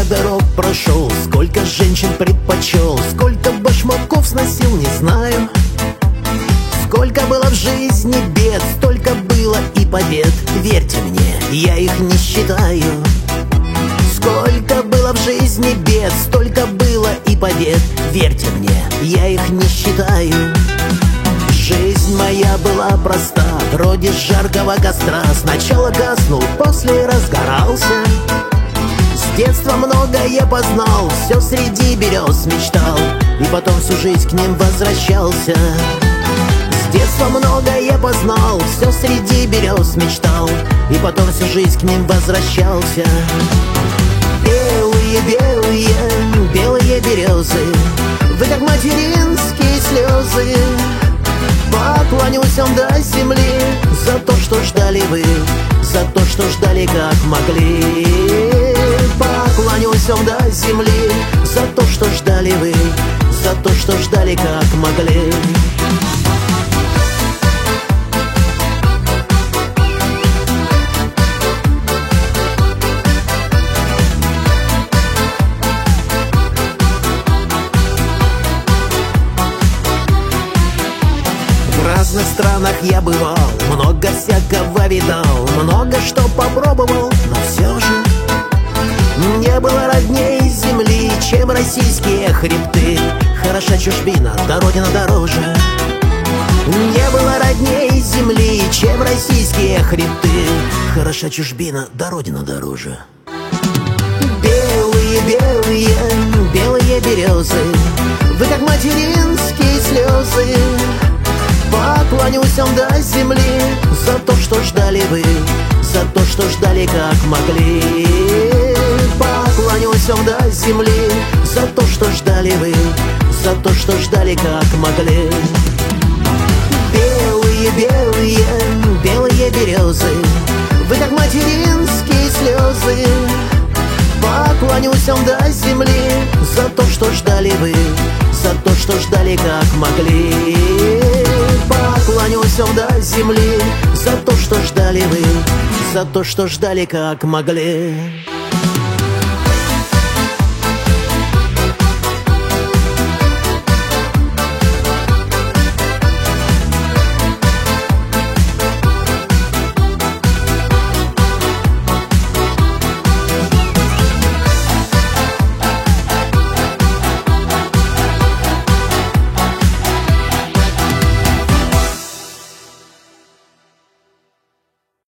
дорог прошел, сколько женщин предпочел, сколько башмаков сносил, не знаю. Сколько было в жизни бед, столько было и побед. Верьте мне, я их не считаю. Сколько было в жизни бед, столько было и побед. Верьте мне, я их не считаю. Жизнь моя была проста, вроде жаркого костра. Сначала гаснул, после разгорался. С детства многое познал, все среди берез мечтал, и потом всю жизнь к ним возвращался. С детства многое познал, все среди берез мечтал, и потом всю жизнь к ним возвращался. Белые, белые, белые березы, вы как материнские слезы. Поклонюсь вам до земли за то, что ждали вы, за то, что ждали как могли. Поклонюсь вам до земли за то, что ждали вы, за то, что ждали как могли. В разных странах я бывал, много всякого видал, много что попробовал, но все же не было родней земли, чем российские хребты. Хороша чужбина, да родина дороже. Не было родней земли, чем российские хребты. Хороша чужбина, да родина дороже. Белые, белые, белые березы, вы как материнские слезы. Поклонюсь вам до земли за то, что ждали вы, за то, что ждали как могли. Поклонюсь вам до земли за то, что ждали вы, за то, что ждали как могли. Белые, белые, белые березы, вы как материнские слезы. Поклонюсь вам до земли за то, что ждали вы, за то, что ждали как могли. Поклонюсь вам до земли за то, что ждали вы, за то, что ждали как могли.